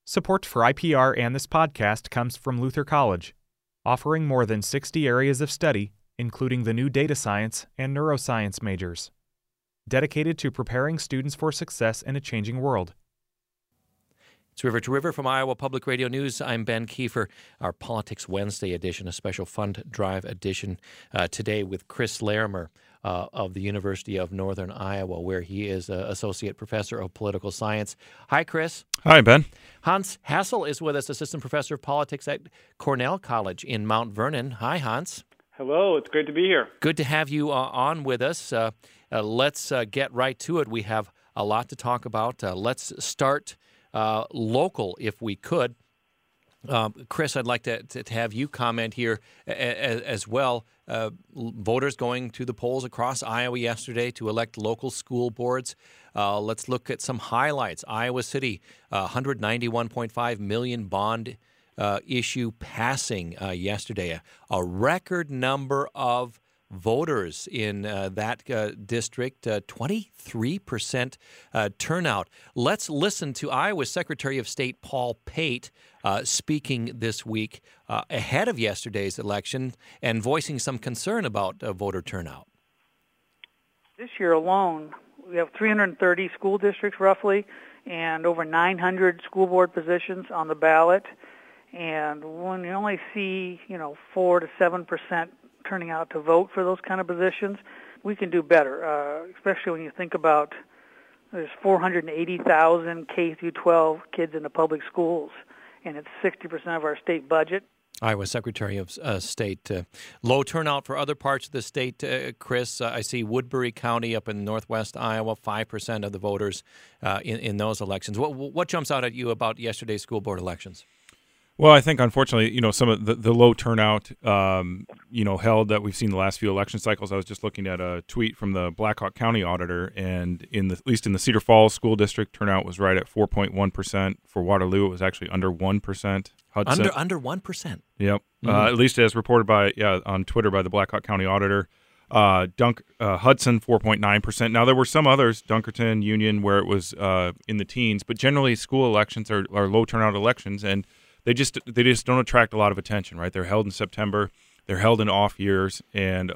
Support for IPR and this podcast comes from Luther College, offering more than 60 areas of study, including the new data science and neuroscience majors, dedicated to preparing students for success in a changing world. It's River to River from Iowa Public Radio News. I'm Ben Kiefer. Our Politics Wednesday edition, a special fund drive edition today with Chris Larimer of the University of Northern Iowa, where he is Associate Professor of Political Science. Hi, Chris. Hi, Ben. Hans Hassel is with us, Assistant Professor of Politics at Cornell College in Mount Vernon. Hi, Hans. Hello. It's great to be here. Good to have you on with us. Let's get right to it. We have a lot to talk about. Let's start local, if we could. Chris, I'd like to have you comment here as well. Voters going to the polls across Iowa yesterday to elect local school boards. Let's look at some highlights. Iowa City, $191.5 million bond issue passing yesterday. A record number of voters in that district, 23% turnout. Let's listen to Iowa Secretary of State Paul Pate speaking this week ahead of yesterday's election and voicing some concern about voter turnout. This year alone, we have 330 school districts roughly and over 900 school board positions on the ballot. And when you only see, 4 to 7% turning out to vote for those kind of positions, we can do better, especially when you think about there's 480,000 K through 12 kids in the public schools, and it's 60% of our state budget. Iowa Secretary of State. Low turnout for other parts of the state, Chris. I see Woodbury County up in northwest Iowa, 5% of the voters in those elections. What jumps out at you about yesterday's school board elections? Well, I think, unfortunately, some of the low turnout, held that we've seen the last few election cycles. I was just looking at a tweet from the Blackhawk County auditor, and at least in the Cedar Falls School District, turnout was right at 4.1%. For Waterloo, it was actually under 1%. Hudson, under 1%? Yep. Mm-hmm. At least as reported on Twitter by the Blackhawk County auditor. Hudson, 4.9%. Now, there were some others, Dunkerton, Union, where it was in the teens, but generally school elections are low turnout elections, and they just don't attract a lot of attention, right? They're held in September. They're held in off years, and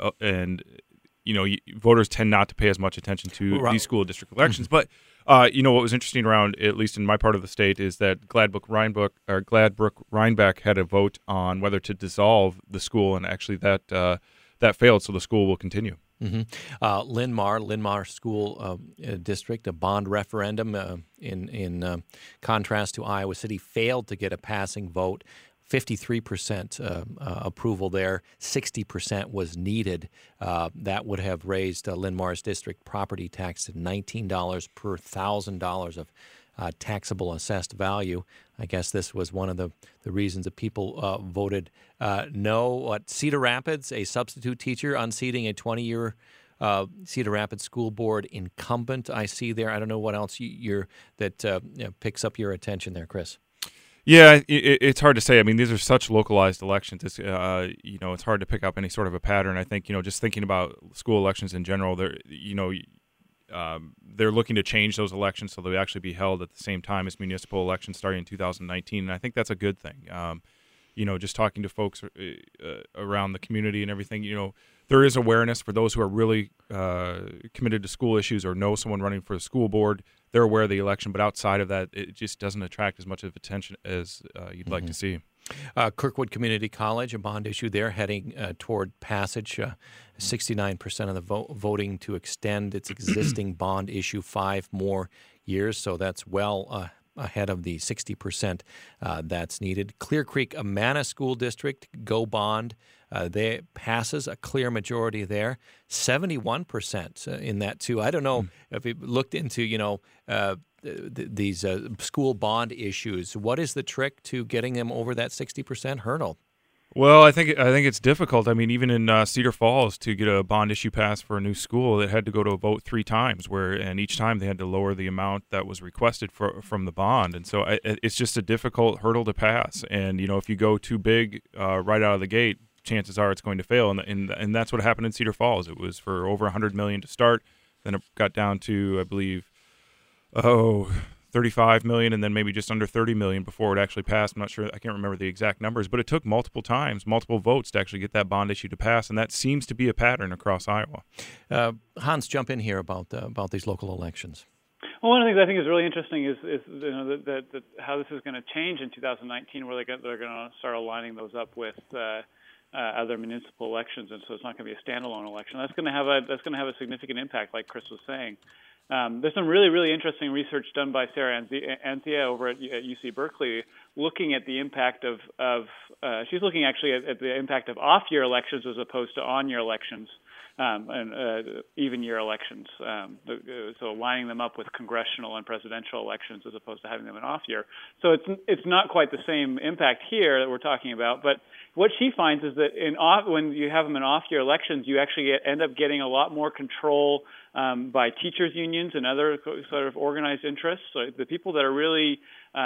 voters tend not to pay as much attention to these school district elections. But what was interesting around, at least in my part of the state, is that Gladbrook-Rhinebeck had a vote on whether to dissolve the school, and actually that failed, so the school will continue. Mm-hmm. Linn-Mar School District, a bond referendum in contrast to Iowa City, failed to get a passing vote. 53% approval there, 60% was needed. That would have raised Linn-Mar's district property tax to $19 per $1,000 of taxable assessed value. I guess this was one of the reasons that people voted no. Cedar Rapids, a substitute teacher unseating a 20-year Cedar Rapids School Board incumbent. I see there. I don't know what else picks up your attention there, Chris. Yeah, it's hard to say. I mean, these are such localized elections. It's it's hard to pick up any sort of a pattern. I think just thinking about school elections in general, they're looking to change those elections so they'll actually be held at the same time as municipal elections starting in 2019, and I think that's a good thing. Just talking to folks around the community and everything, there is awareness for those who are really committed to school issues or know someone running for the school board. They're aware of the election, but outside of that, it just doesn't attract as much of attention as you'd like to see. Kirkwood Community College, a bond issue there heading toward passage. 69% of the voting to extend its existing bond issue 5 more years, so that's well ahead of the 60% that's needed. Clear Creek Amana School District, go bond. They passes a clear majority there, 71% in that too. I don't know if you looked into these school bond issues. What is the trick to getting them over that 60% hurdle? Well, I think it's difficult. I mean, even in Cedar Falls, to get a bond issue passed for a new school, it had to go to a vote 3 times, and each time they had to lower the amount that was requested from the bond. And so it's just a difficult hurdle to pass. And if you go too big right out of the gate, chances are it's going to fail. And that's what happened in Cedar Falls. It was for over $100 million to start. Then it got down to, I believe, $35 million and then maybe just under $30 million before it actually passed. I'm not sure. I can't remember the exact numbers, but it took multiple times, multiple votes to actually get that bond issue to pass, and that seems to be a pattern across Iowa. Hans, jump in here about these local elections. Well, one of the things I think is really interesting is that how this is going to change in 2019, where they're going to start aligning those up with other municipal elections, and so it's not going to be a standalone election. That's going to have a significant impact, like Chris was saying. There's some really, really interesting research done by Sarah Anthea over at UC Berkeley, looking at the impact of she's looking actually at the impact of off-year elections as opposed to on-year elections. And even-year elections, so lining them up with congressional and presidential elections as opposed to having them in off-year. So it's not quite the same impact here that we're talking about. But what she finds is that when you have them in off-year elections, you actually end up getting a lot more control by teachers' unions and other sort of organized interests. So the people that are really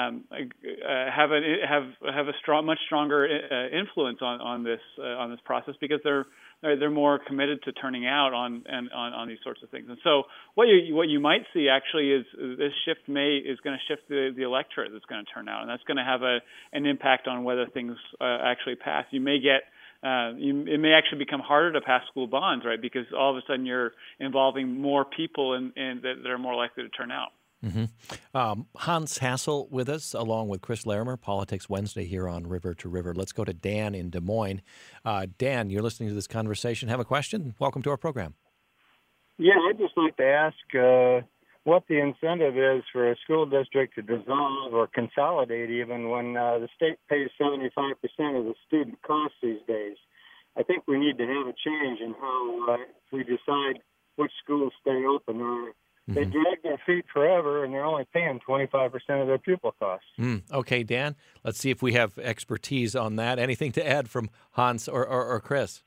have a much stronger influence on this process because they're more committed to turning out on these sorts of things. And so what you might see actually is this shift is going to shift the electorate that's going to turn out, and that's going to have an impact on whether things actually pass. You may get it may actually become harder to pass school bonds, right? Because all of a sudden you're involving more people that are more likely to turn out. Mm-hmm. Hans Hassel with us, along with Chris Larimer, Politics Wednesday here on River to River. Let's go to Dan in Des Moines. Dan, you're listening to this conversation. Have a question? Welcome to our program. Yeah, I'd just like to ask what the incentive is for a school district to dissolve or consolidate even when the state pays 75% of the student costs these days. I think we need to have a change in how we decide which schools stay open. Or they drag their feet forever, and they're only paying 25% of their pupil costs. Okay, Dan, let's see if we have expertise on that. Anything to add from Hans or Chris?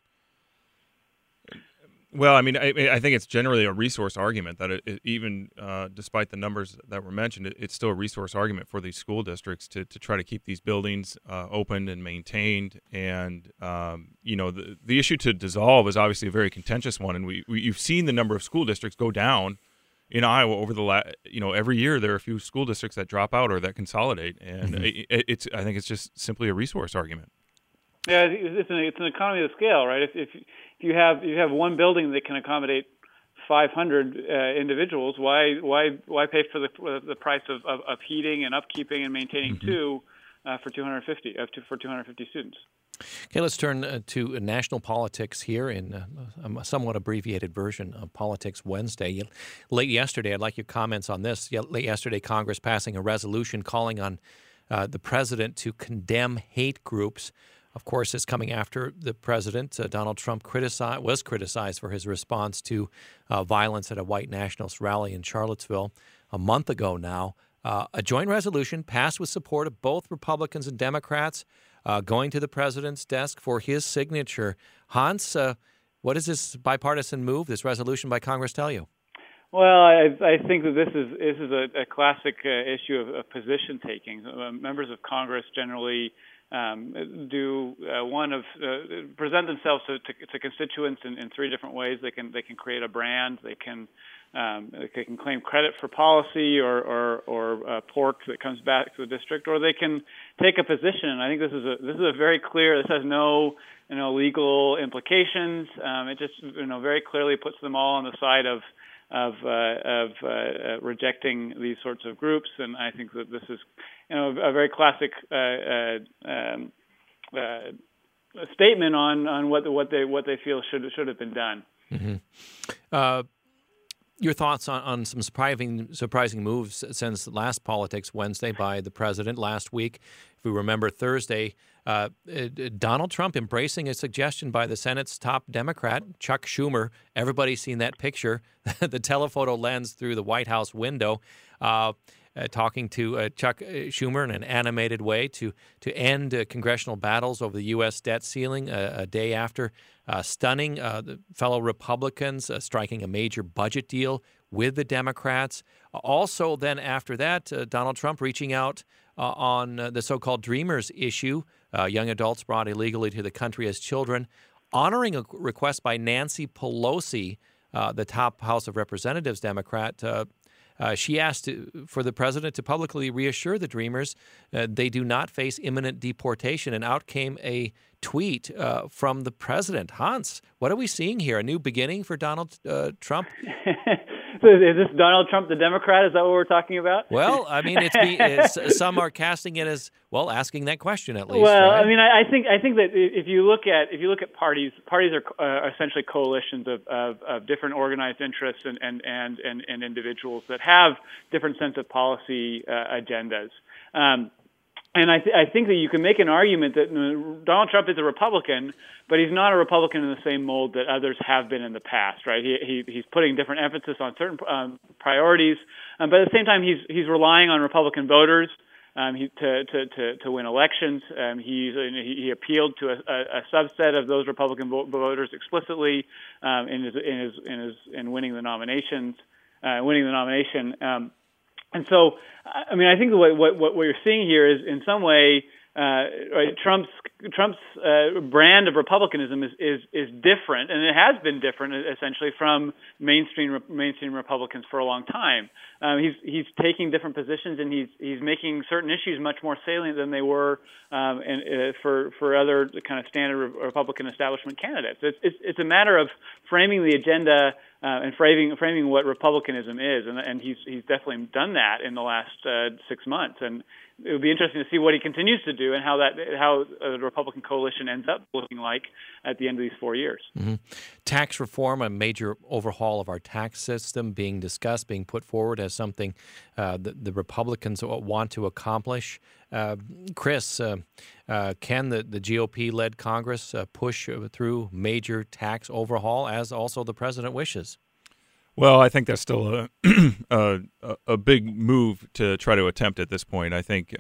Well, I mean, I think it's generally a resource argument that even despite the numbers that were mentioned, it's still a resource argument for these school districts to try to keep these buildings open and maintained. And, the issue to dissolve is obviously a very contentious one. And you've seen the number of school districts go down in Iowa over the every year there are a few school districts that drop out or that consolidate. And I think it's just simply a resource argument. Yeah, it's an economy of scale, right? If you have one building that can accommodate 500 individuals, why pay for the price of heating and upkeeping and maintaining two for 250 students? Okay, let's turn to national politics here in a somewhat abbreviated version of Politics Wednesday. Late yesterday, I'd like your comments on this. Late yesterday, Congress passing a resolution calling on the president to condemn hate groups. Of course, it's coming after the president, Donald Trump, was criticized for his response to violence at a white nationalist rally in Charlottesville a month ago now. A joint resolution passed with support of both Republicans and Democrats, going to the president's desk for his signature. Hans, what does this bipartisan move, this resolution by Congress, tell you? Well, I think that this is a classic issue of position taking. Members of Congress generally present themselves to constituents in three different ways. They can create a brand. They can claim credit for policy or pork that comes back to the district, or they can take a position. And I think this is a very clear. This has no legal implications. It just very clearly puts them all on the side of rejecting these sorts of groups, and I think that this is a very classic statement on what they feel should have been done. Mm-hmm. Your thoughts on some surprising moves since last Politics Wednesday by the president last week. If we remember Thursday, Donald Trump embracing a suggestion by the Senate's top Democrat, Chuck Schumer. Everybody's seen that picture, the telephoto lens through the White House window, talking to Chuck Schumer in an animated way to end congressional battles over the U.S. debt ceiling a day after stunning the fellow Republicans, striking a major budget deal with the Democrats. Also, then after that, Donald Trump reaching out on the so-called Dreamers issue, young adults brought illegally to the country as children, honoring a request by Nancy Pelosi, the top House of Representatives Democrat, She asked for the president to publicly reassure the Dreamers they do not face imminent deportation, and out came a tweet from the president. Hans, what are we seeing here? A new beginning for Donald Trump? So is this Donald Trump, the Democrat? Is that what we're talking about? Well, I mean, some are casting it as, well, asking that question at least. Well, right? I mean, I think that if you look at parties are essentially coalitions of different organized interests and individuals that have different sense of policy agendas. And I think that you can make an argument that Donald Trump is a Republican, but he's not a Republican in the same mold that others have been in the past, right? He's putting different emphasis on certain priorities, but at the same time he's relying on Republican voters to win elections. He appealed to a subset of those Republican voters explicitly in winning the nominations, and so, I mean, I think what you're seeing here is, in some way, right, Trump's brand of republicanism is different, and it has been different essentially from mainstream Republicans for a long time. He's taking different positions, and he's making certain issues much more salient than they were for other kind of standard Republican establishment candidates. It's a matter of framing the agenda and framing what republicanism is, and he's definitely done that in the last 6 months, and it would be interesting to see what he continues to do and how the Republican coalition ends up looking like at the end of these 4 years. Mm-hmm. Tax reform, a major overhaul of our tax system being discussed, being put forward as something the Republicans want to accomplish. Chris, can the GOP-led Congress push through major tax overhaul as also the president wishes? Well, I think that's still a big move to try to attempt at this point. I think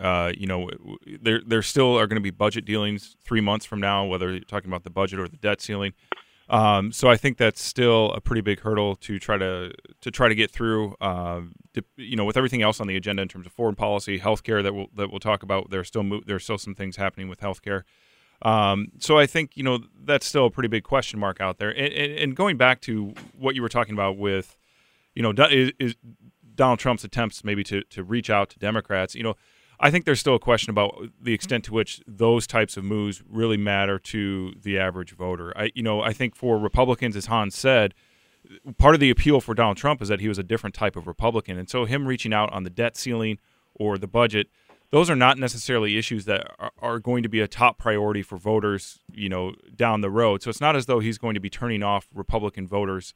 there still are going to be budget dealings 3 months from now, whether you're talking about the budget or the debt ceiling. So I think that's still a pretty big hurdle to try to get through. With everything else on the agenda in terms of foreign policy, healthcare that we'll talk about, there's still some things happening with healthcare. So I think, that's still a pretty big question mark out there. And going back to what you were talking about with, is Donald Trump's attempts maybe to reach out to Democrats, I think there's still a question about the extent to which those types of moves really matter to the average voter. I think for Republicans, as Hans said, part of the appeal for Donald Trump is that he was a different type of Republican. And so him reaching out on the debt ceiling or the budget, those are not necessarily issues that are going to be a top priority for voters, down the road. So it's not as though he's going to be turning off Republican voters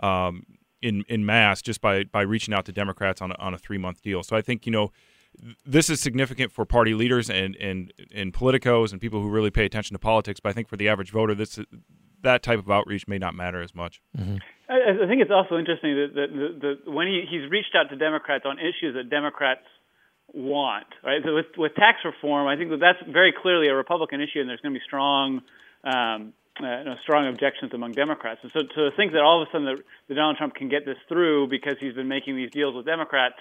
in mass just by reaching out to Democrats on a 3-month deal. So I think, this is significant for party leaders and politicos and people who really pay attention to politics. But I think for the average voter, that type of outreach may not matter as much. Mm-hmm. I think it's also interesting that when he's reached out to Democrats on issues that Democrats want, right? So with tax reform, I think that's very clearly a Republican issue, and there's going to be strong objections among Democrats. And so to think that all of a sudden that Donald Trump can get this through because he's been making these deals with Democrats,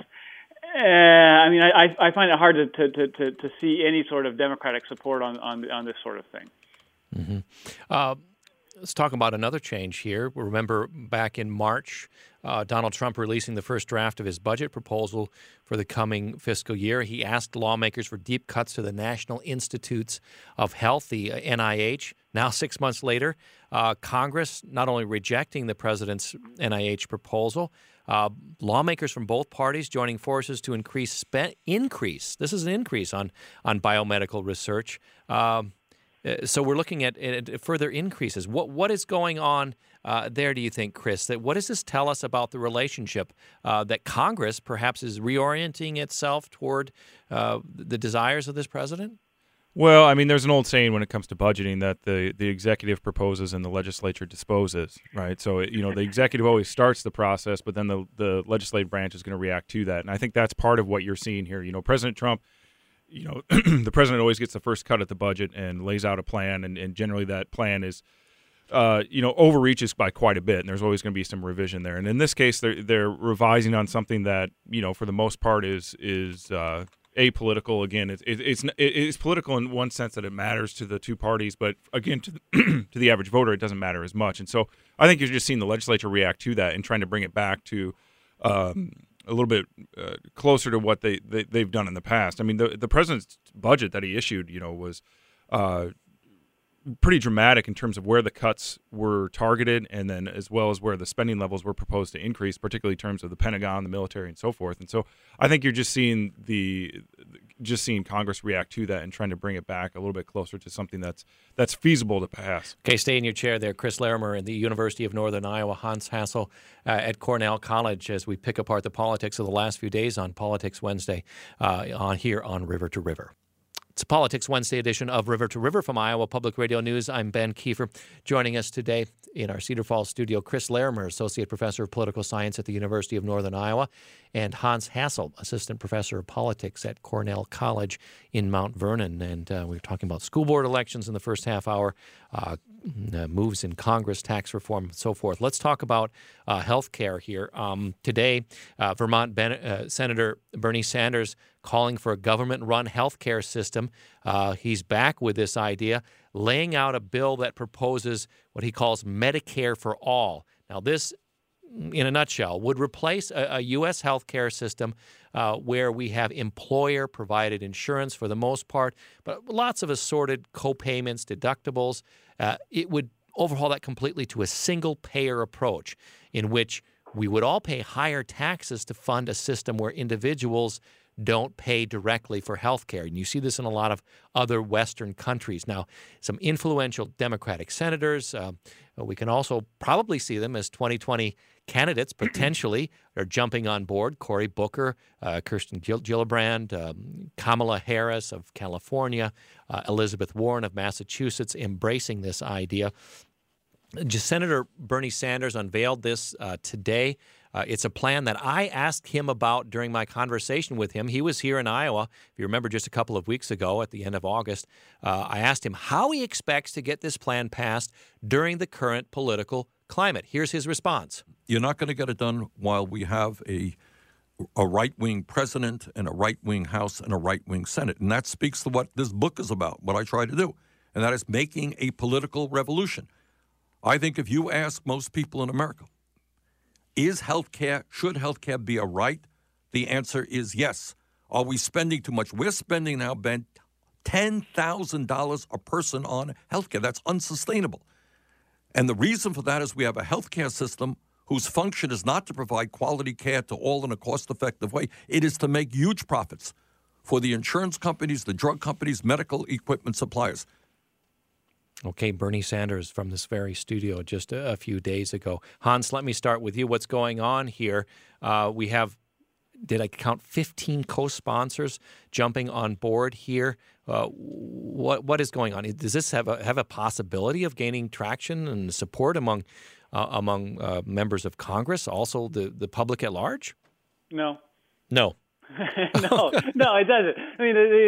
I find it hard to see any sort of Democratic support on this sort of thing. Mm-hmm. Let's talk about another change here. Remember back in March, Donald Trump releasing the first draft of his budget proposal for the coming fiscal year. He asked lawmakers for deep cuts to the National Institutes of Health, the NIH. Now, 6 months later, Congress not only rejecting the president's NIH proposal, lawmakers from both parties joining forces to increase. This is an increase on biomedical research. So we're looking at further increases. What is going on there, do you think, Chris? What does this tell us about the relationship that Congress perhaps is reorienting itself toward the desires of this president? Well, I mean, there's an old saying when it comes to budgeting that the executive proposes and the legislature disposes, right? So, the executive always starts the process, but then the legislative branch is going to react to that. And I think that's part of what you're seeing here. President Trump, the president always gets the first cut at the budget and lays out a plan, and generally that plan is, overreaches by quite a bit, and there's always going to be some revision there. And in this case, they're revising on something that, for the most part is apolitical. Again, it's political in one sense that it matters to the two parties, but again, to the average voter, it doesn't matter as much. And so I think you're just seeing the legislature react to that and trying to bring it back to little bit closer to what they've done in the past. I mean, the president's budget that he issued, was pretty dramatic in terms of where the cuts were targeted, and then as well as where the spending levels were proposed to increase, particularly in terms of the Pentagon, the military, and so forth. And so I think you're just seeing Congress react to that and trying to bring it back a little bit closer to something that's feasible to pass. Okay, stay in your chair there. Chris Larimer in the University of Northern Iowa, Hans Hassel at Cornell College, as we pick apart the politics of the last few days on Politics Wednesday here on River to River. It's a Politics Wednesday edition of River to River from Iowa Public Radio News. I'm Ben Kiefer. Joining us today in our Cedar Falls studio, Chris Larimer, Associate Professor of Political Science at the University of Northern Iowa, and Hans Hassel, Assistant Professor of Politics at Cornell College in Mount Vernon. And we were talking about school board elections in the first half hour, moves in Congress, tax reform, and so forth. Let's talk about health care here. Today, Vermont Senator Bernie Sanders calling for a government-run health care system. He's back with this idea, laying out a bill that proposes what he calls Medicare for all. Now, this, in a nutshell, would replace a U.S. health care system where we have employer-provided insurance for the most part, but lots of assorted co-payments, deductibles. It would overhaul that completely to a single-payer approach in which we would all pay higher taxes to fund a system where individuals don't pay directly for health care. And you see this in a lot of other Western countries. Now, some influential Democratic senators, we can also probably see them as 2020 candidates, potentially, are jumping on board. Cory Booker, Kirsten Gillibrand, Kamala Harris of California, Elizabeth Warren of Massachusetts embracing this idea. Senator Bernie Sanders unveiled this today. It's a plan that I asked him about during my conversation with him. He was here in Iowa, if you remember, just a couple of weeks ago at the end of August. I asked him how he expects to get this plan passed during the current political climate. Here's his response. You're not going to get it done while we have a right-wing president and a right-wing House and a right-wing Senate. And that speaks to what this book is about, what I try to do, and that is making a political revolution. I think if you ask most people in America, should healthcare be a right? The answer is yes. Are we spending too much? We're spending now, Ben, $10,000 a person on healthcare. That's unsustainable. And the reason for that is we have a healthcare system whose function is not to provide quality care to all in a cost-effective way. It is to make huge profits for the insurance companies, the drug companies, medical equipment suppliers. Okay, Bernie Sanders from this very studio just a few days ago. Hans, let me start with you. What's going on here? We have, did I count 15 co-sponsors jumping on board here? What is going on? Does this have a possibility of gaining traction and support among members of Congress, also the public at large? No. No. No, it doesn't. I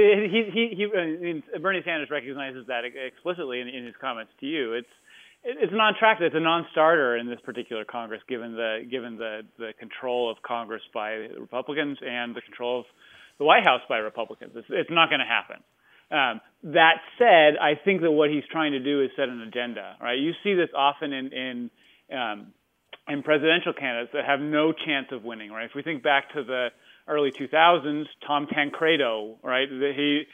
mean, Bernie Sanders recognizes that explicitly in his comments to you. It's non-attractive. It's a non-starter in this particular Congress, given the control of Congress by Republicans and the control of the White House by Republicans. It's not going to happen. That said, I think that what he's trying to do is set an agenda. Right? You see this often in presidential candidates that have no chance of winning. Right? If we think back to the early 2000s, Tom Tancredo, right? He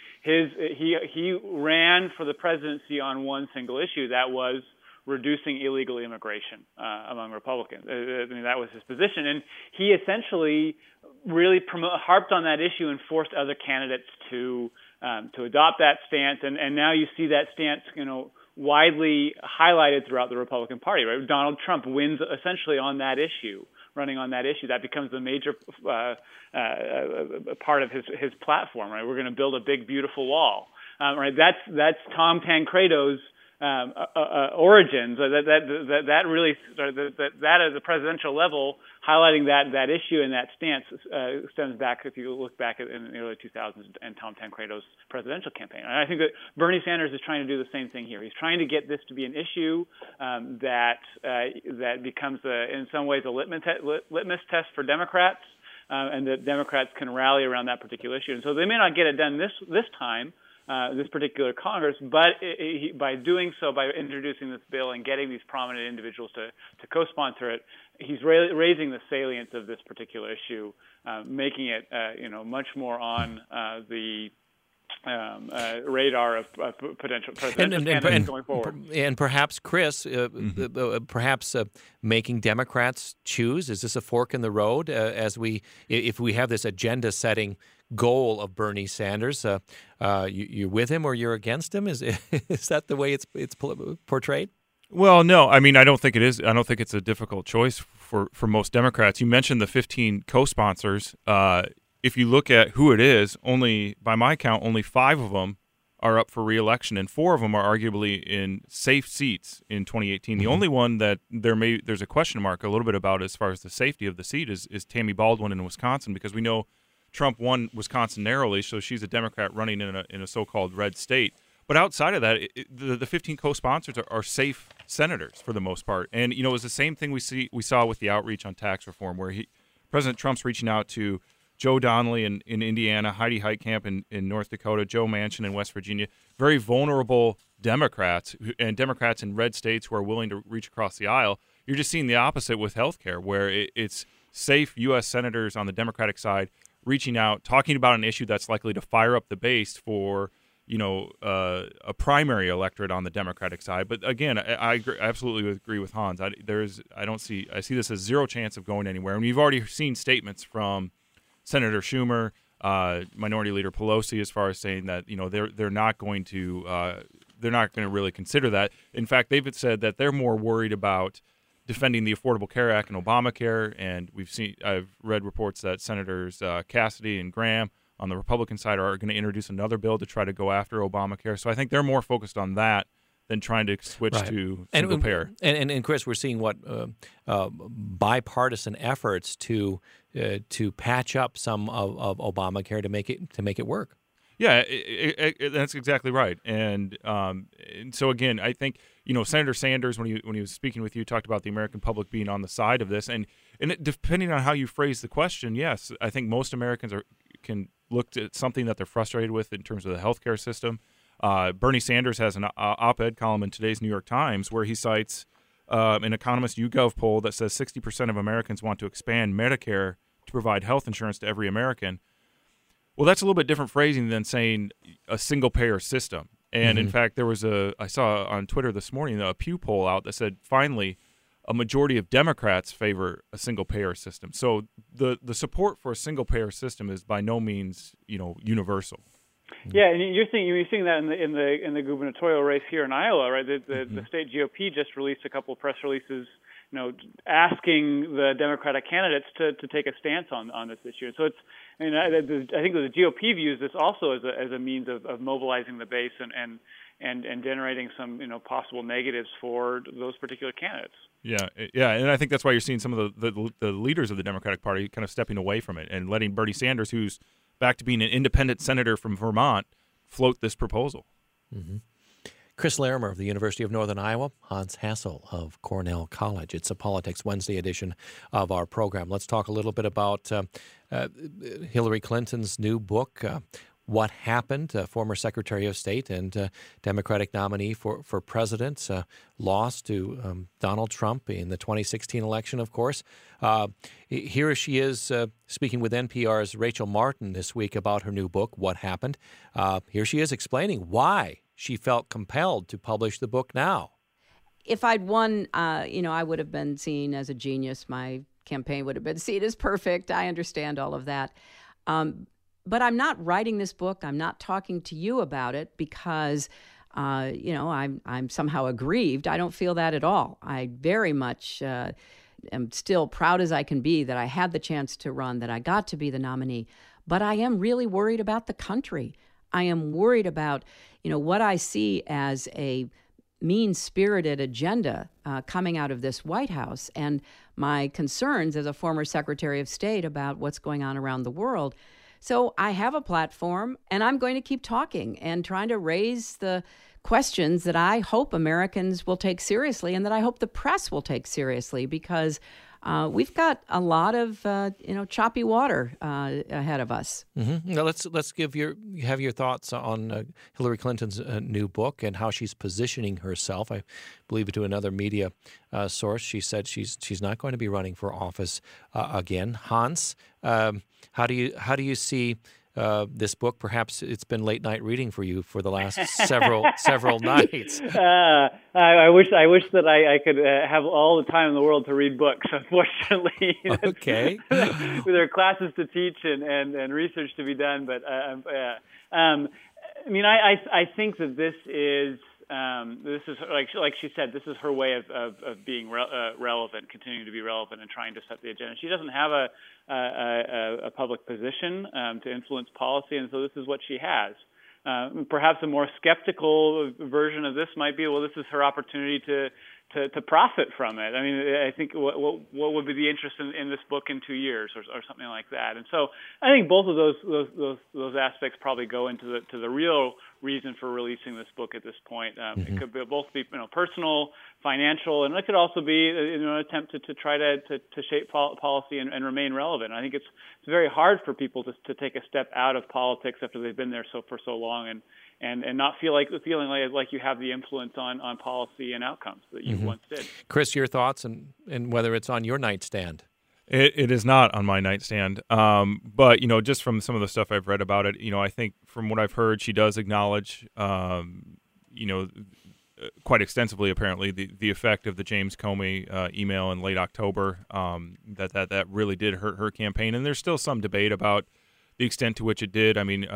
ran for the presidency on one single issue, that was reducing illegal immigration among Republicans. I mean, that was his position, and he essentially really harped on that issue and forced other candidates to adopt that stance. And now you see that stance, widely highlighted throughout the Republican Party. Right? Donald Trump wins essentially on that issue. Running on that issue, that becomes a major part of his platform. Right, we're going to build a big, beautiful wall. Right, that's Tom Tancredo's origins. That really that at the presidential level, highlighting that issue and that stance stems back, if you look back in the early 2000s and Tom Tancredo's presidential campaign. And I think that Bernie Sanders is trying to do the same thing here. He's trying to get this to be an issue that becomes in some ways a litmus test for Democrats, and that Democrats can rally around that particular issue. And so they may not get it done this time. This particular Congress, but by doing so, by introducing this bill and getting these prominent individuals to co-sponsor it, he's raising the salience of this particular issue, making it much more on the radar of potential presidential candidates going forward. And perhaps, Chris, perhaps making Democrats choose. Is this a fork in the road if we have this agenda-setting goal of Bernie Sanders? You're with him or you're against him? Is that the way it's portrayed? Well, no. I mean, I don't think it is. I don't think it's a difficult choice for most Democrats. You mentioned the 15 co-sponsors. If you look at who it is, by my count, only 5 of them are up for re-election, and 4 of them are arguably in safe seats in 2018. The only one that there's a question mark a little bit about as far as the safety of the seat is Tammy Baldwin in Wisconsin, because we know Trump won Wisconsin narrowly, so she's a Democrat running in a so-called red state. But outside of that, the 15 co-sponsors are safe senators for the most part. And it was the same thing we saw with the outreach on tax reform, where President Trump's reaching out to Joe Donnelly in Indiana, Heidi Heitkamp in North Dakota, Joe Manchin in West Virginia, very vulnerable Democrats and Democrats in red states who are willing to reach across the aisle. You're just seeing the opposite with healthcare, where it's safe U.S. senators on the Democratic side reaching out, talking about an issue that's likely to fire up the base for a primary electorate on the Democratic side. But again, I absolutely agree with Hans. I see this as zero chance of going anywhere. And we've already seen statements from Senator Schumer, Minority Leader Pelosi, as far as saying that they're not going to really consider that. In fact, they've said that they're more worried about defending the Affordable Care Act and Obamacare. And I've read reports that Senators Cassidy and Graham on the Republican side are going to introduce another bill to try to go after Obamacare. So I think they're more focused on that than trying to switch to single payer. And Chris, we're seeing bipartisan efforts to patch up some of Obamacare to make it work. Yeah, that's exactly right. And so again, I think Senator Sanders, when he was speaking with you, talked about the American public being on the side of this, and depending on how you phrase the question, yes, I think most Americans can look at something that they're frustrated with in terms of the healthcare system. Bernie Sanders has an op-ed column in today's New York Times where he cites an Economist YouGov poll that says 60% of Americans want to expand Medicare to provide health insurance to every American. Well, that's a little bit different phrasing than saying a single-payer system. And in fact, I saw on Twitter this morning a Pew poll out that said, finally, a majority of Democrats favor a single-payer system. So the support for a single-payer system is by no means, universal. Yeah, and you're seeing that in the gubernatorial race here in Iowa, right? The state GOP just released a couple of press releases, asking the Democratic candidates to take a stance on this issue. So I think the GOP views this also as a means of mobilizing the base and generating some possible negatives for those particular candidates. Yeah, and I think that's why you're seeing some of the leaders of the Democratic Party kind of stepping away from it and letting Bernie Sanders, who's back to being an independent senator from Vermont, float this proposal. Mm-hmm. Chris Larimer of the University of Northern Iowa, Hans Hassel of Cornell College. It's a Politics Wednesday edition of our program. Let's talk a little bit about Hillary Clinton's new book, What Happened, former Secretary of State and Democratic nominee for president, lost to Donald Trump in the 2016 election, of course. Here she is speaking with NPR's Rachel Martin this week about her new book, What Happened. Here she is explaining why she felt compelled to publish the book now. If I'd won, I would have been seen as a genius. My campaign would have been seen as perfect. I understand all of that. But I'm not writing this book. I'm not talking to you about it because, I'm somehow aggrieved. I don't feel that at all. I very much am still proud as I can be that I had the chance to run, that I got to be the nominee. But I am really worried about the country. I am worried about, what I see as a mean-spirited agenda coming out of this White House and my concerns as a former Secretary of State about what's going on around the world. So I have a platform, and I'm going to keep talking and trying to raise the questions that I hope Americans will take seriously and that I hope the press will take seriously, because we've got a lot of choppy water ahead of us. Mm-hmm. Now let's have your thoughts on Hillary Clinton's new book and how she's positioning herself. I believe to another media source, she said she's not going to be running for office again. Hans, how do you see this book? Perhaps it's been late night reading for you for the last several nights. I wish that I could have all the time in the world to read books. Unfortunately, okay, there are classes to teach and research to be done. But I think that this is like she said, this is her way of being relevant, continuing to be relevant, and trying to set the agenda. She doesn't have a public position to influence policy, and so this is what she has. Perhaps a more skeptical version of this might be, well, this is her opportunity to profit from it. I mean, I think what would be the interest in this book in 2 years or something like that. And so I think both of those aspects probably go into the real reason for releasing this book at this point. It could both be personal, financial, and it could also be an attempt to try to shape policy and remain relevant. I think it's very hard for people to take a step out of politics after they've been there for so long and not feeling like you have the influence on policy and outcomes that you once did. Chris, your thoughts and whether it's on your nightstand? It is not on my nightstand, but just from some of the stuff I've read about it, I think from what I've heard, she does acknowledge, quite extensively apparently, the effect of the James Comey email in late October, that really did hurt her campaign, and there's still some debate about the extent to which it did. I mean,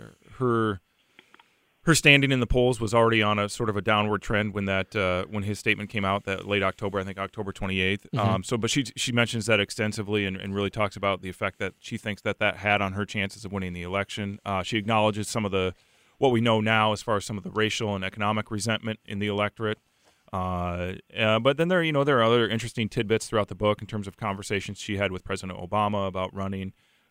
her standing in the polls was already on a sort of a downward trend when his statement came out that late October, I think October 28th. But she mentions that extensively and really talks about the effect that she thinks that had on her chances of winning the election. She acknowledges some of what we know now as far as some of the racial and economic resentment in the electorate. But then there are other interesting tidbits throughout the book in terms of conversations she had with President Obama about running.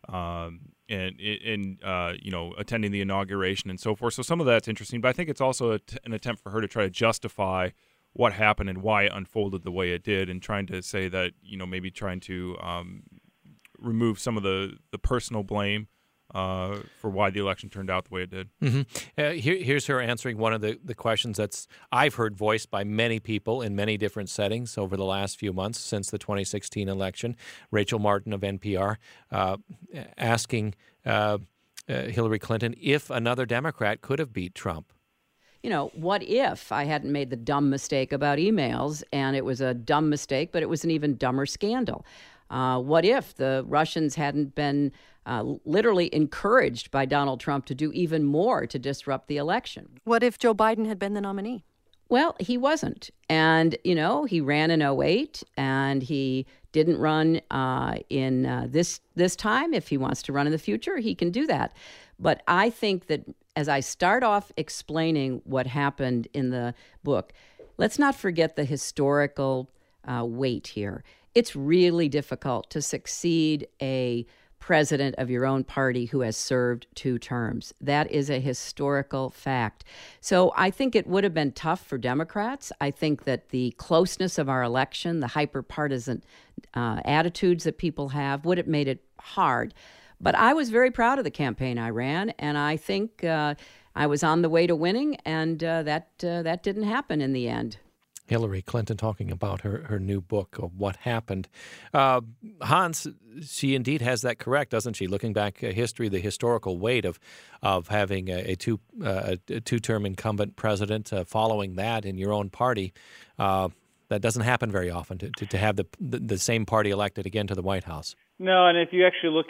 And attending the inauguration and so forth. So some of that's interesting, but I think it's also an attempt for her to try to justify what happened and why it unfolded the way it did, and trying to say that, maybe trying to remove some of the personal blame for why the election turned out the way it did. Here's her answering one of the questions that's I've heard voiced by many people in many different settings over the last few months since the 2016 election. Rachel Martin of NPR asking Hillary Clinton if another Democrat could have beat Trump. What if I hadn't made the dumb mistake about emails, and it was a dumb mistake, but it was an even dumber scandal? What if the Russians hadn't been literally encouraged by Donald Trump to do even more to disrupt the election? What if Joe Biden had been the nominee? Well, he wasn't. And, he ran in 2008, and he didn't run in this time. If he wants to run in the future, he can do that. But I think that as I start off explaining what happened in the book, let's not forget the historical weight here. It's really difficult to succeed a president of your own party who has served 2 terms. That is a historical fact. So I think it would have been tough for Democrats. I think that the closeness of our election, the hyper-partisan attitudes that people have, would have made it hard. But I was very proud of the campaign I ran, and I think I was on the way to winning, and that didn't happen in the end. Hillary Clinton talking about her new book of what happened. Hans, she indeed has that correct, doesn't she? Looking back at history, the historical weight of having a two-term incumbent president, following that in your own party, that doesn't happen very often to have the same party elected again to the White House. No, and if you actually look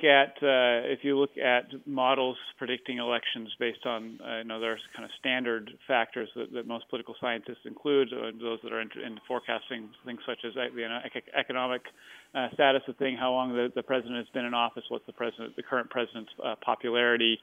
at models predicting elections based on there's kind of standard factors that most political scientists include, those that are in forecasting things such as the economic status of thing, how long the president has been in office, what's the current president's popularity.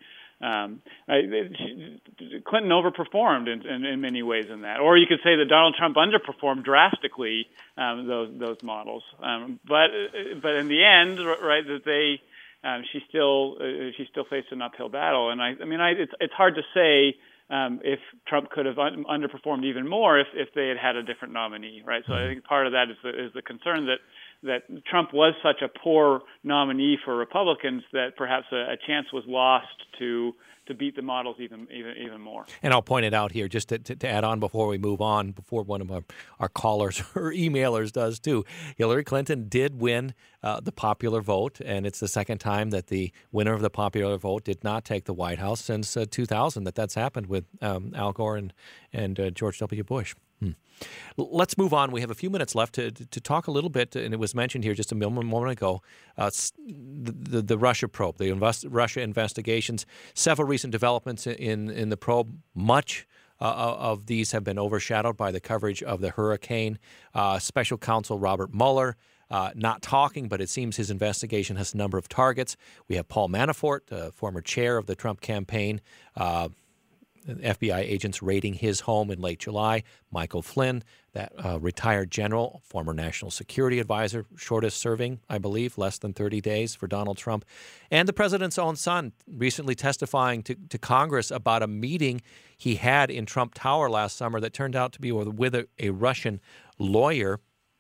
Clinton overperformed in many ways in that, or you could say that Donald Trump underperformed drastically those models. But in the end, right, that she still faced an uphill battle, and it's hard to say if Trump could have underperformed even more if they had a different nominee, right? So I think part of that is the concern Trump was such a poor nominee for Republicans that perhaps a chance was lost to beat the models even more. And I'll point it out here just to add on before we move on, before one of our callers or emailers does too. Hillary Clinton did win the popular vote, and it's the second time that the winner of the popular vote did not take the White House since 2000 that's happened with Al Gore and George W. Bush. Let's move on. We have a few minutes left to talk a little bit, and it was mentioned here just a moment ago, the Russia probe, the Russia investigations, several recent developments in the probe. Much of these have been overshadowed by the coverage of the hurricane. Special counsel Robert Mueller not talking, but it seems his investigation has a number of targets. We have Paul Manafort, former chair of the Trump campaign, FBI agents raiding his home in late July. Michael Flynn, that retired general, former national security advisor, shortest serving, I believe, less than 30 days for Donald Trump. And the president's own son recently testifying to Congress about a meeting he had in Trump Tower last summer that turned out to be with a Russian lawyer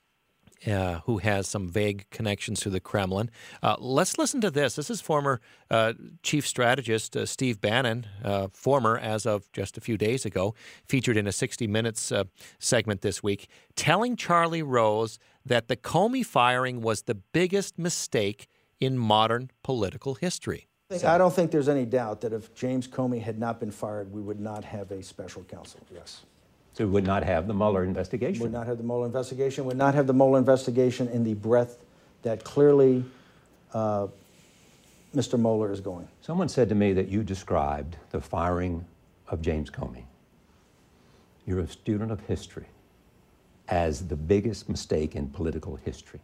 who has some vague connections to the Kremlin. Let's listen to this. This is former chief strategist Steve Bannon, former as of just a few days ago, featured in a 60 Minutes segment this week, telling Charlie Rose that the Comey firing was the biggest mistake in modern political history. I don't think there's any doubt that if James Comey had not been fired, we would not have a special counsel, yes. So we would not have the Mueller investigation. Would not have the Mueller investigation. Would not have the Mueller investigation in the breadth that clearly Mr. Mueller is going. Someone said to me that you described the firing of James Comey, you're a student of history, as the biggest mistake in political history.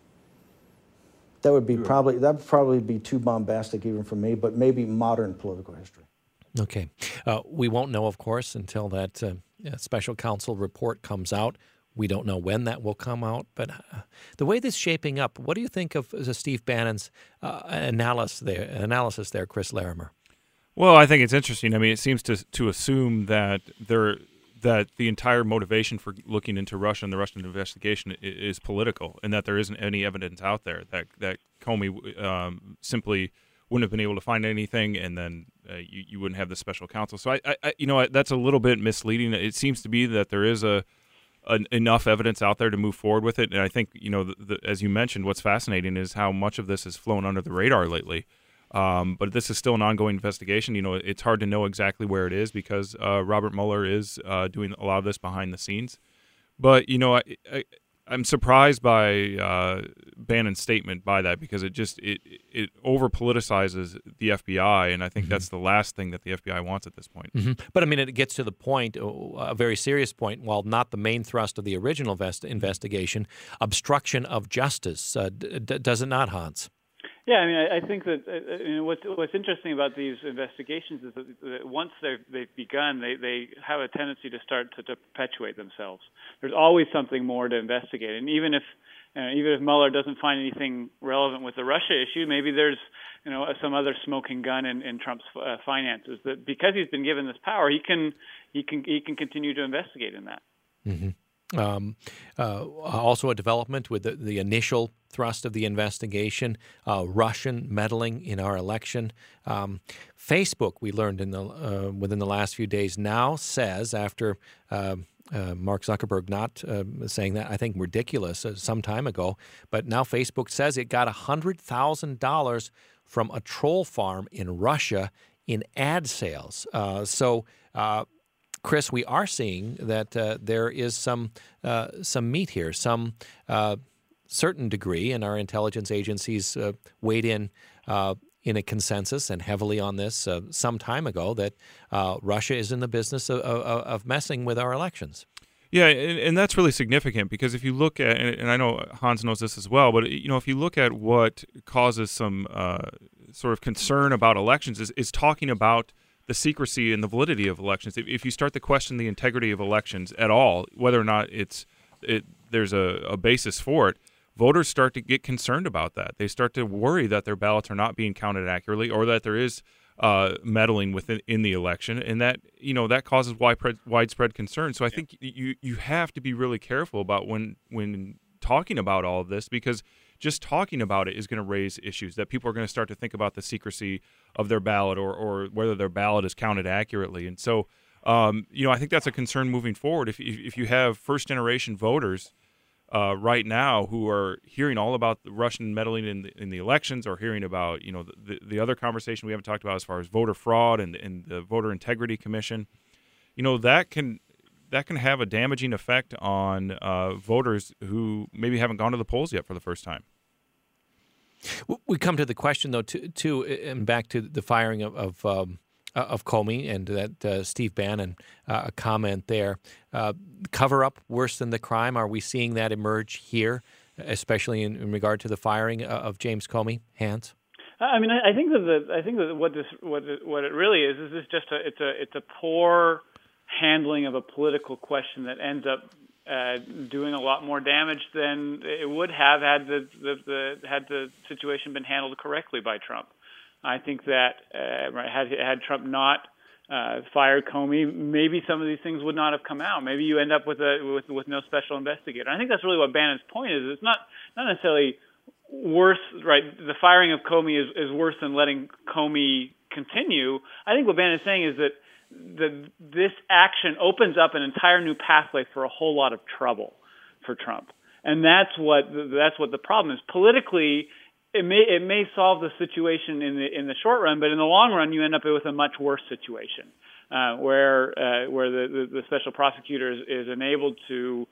That would probably be too bombastic even for me, but maybe modern political history. Okay. We won't know, of course, until that special counsel report comes out. We don't know when that will come out. But the way this is shaping up, what do you think of Steve Bannon's analysis there, Chris Larimer? Well, I think it's interesting. I mean, it seems to assume that the entire motivation for looking into Russia and the Russian investigation is political, and that there isn't any evidence out there that Comey simply wouldn't have been able to find anything, and then you wouldn't have the special counsel. So I that's a little bit misleading. It seems to be that there is enough evidence out there to move forward with it, and I think as you mentioned, what's fascinating is how much of this has flown under the radar lately. But this is still an ongoing investigation. It's hard to know exactly where it is because Robert Mueller is doing a lot of this behind the scenes. But I'm surprised by Bannon's statement by that because it over politicizes the FBI, and I think that's the last thing that the FBI wants at this point. Mm-hmm. But I mean, it gets to the point, a very serious point. While not the main thrust of the original investigation, obstruction of justice. Does it not, Hans? Yeah, I mean, I think that what's interesting about these investigations is that once they've begun, they have a tendency to start to perpetuate themselves. There's always something more to investigate, and even if Mueller doesn't find anything relevant with the Russia issue, maybe there's some other smoking gun in Trump's finances. That because he's been given this power, he can continue to investigate in that. Mm-hmm. Also a development with the initial thrust of the investigation, Russian meddling in our election. Facebook, we learned within the last few days, now says, after Mark Zuckerberg not saying that, I think ridiculous some time ago, but now Facebook says it got $100,000 from a troll farm in Russia in ad sales. Chris, we are seeing that there is some meat here, some certain degree, and our intelligence agencies weighed in a consensus and heavily on this some time ago that Russia is in the business of messing with our elections. Yeah, and that's really significant because if you look at, and I know Hans knows this as well, but if you look at what causes some sort of concern about elections is talking about the secrecy and the validity of elections. If you start to question the integrity of elections at all, whether or not there's a basis for it, voters start to get concerned about that. They start to worry that their ballots are not being counted accurately, or that there is meddling in the election, and that that causes widespread concern. So I think you have to be really careful about when talking about all of this, because just talking about it is going to raise issues, that people are going to start to think about the secrecy of their ballot or whether their ballot is counted accurately. And so, I think that's a concern moving forward. If you have first-generation voters right now who are hearing all about the Russian meddling in the elections, or hearing about the other conversation we haven't talked about as far as voter fraud and the Voter Integrity Commission, that can have a damaging effect on voters who maybe haven't gone to the polls yet for the first time. We come to the question, though, too, and back to the firing of Comey and that Steve Bannon comment there. Cover-up worse than the crime. Are we seeing that emerge here, especially in regard to the firing of James Comey? Hans? I mean, I think that what it really is this just it's a poor handling of a political question that ends up doing a lot more damage than it would have had the situation been handled correctly by Trump. I think that had Trump not fired Comey, maybe some of these things would not have come out. Maybe you end up with no special investigator. I think that's really what Bannon's point is. It's not necessarily worse, right? The firing of Comey is worse than letting Comey continue. I think what Bannon is saying is that this action opens up an entire new pathway for a whole lot of trouble for Trump, and that's what the problem is. Politically, it may solve the situation in the short run, but in the long run, you end up with a much worse situation where the special prosecutor is enabled to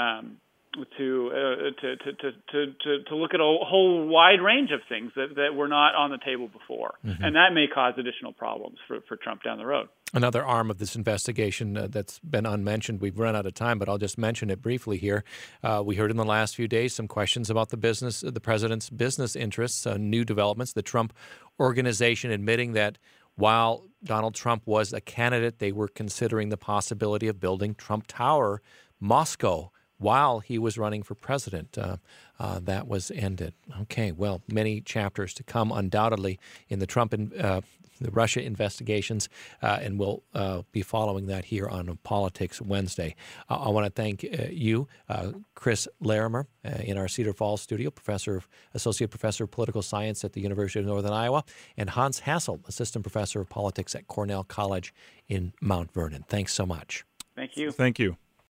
look at a whole wide range of things that were not on the table before, and that may cause additional problems for Trump down the road. Another arm of this investigation that's been unmentioned. We've run out of time, but I'll just mention it briefly here. We heard in the last few days some questions about the president's business interests, new developments. The Trump Organization admitting that while Donald Trump was a candidate, they were considering the possibility of building Trump Tower, Moscow, while he was running for president. That was ended. Okay, well, many chapters to come, undoubtedly, in the Trump and the Russia investigations, and we'll be following that here on Politics Wednesday. I want to thank you, Chris Larimer, in our Cedar Falls studio, Associate Professor of Political Science at the University of Northern Iowa, and Hans Hassel, Assistant Professor of Politics at Cornell College in Mount Vernon. Thanks so much. Thank you. Thank you.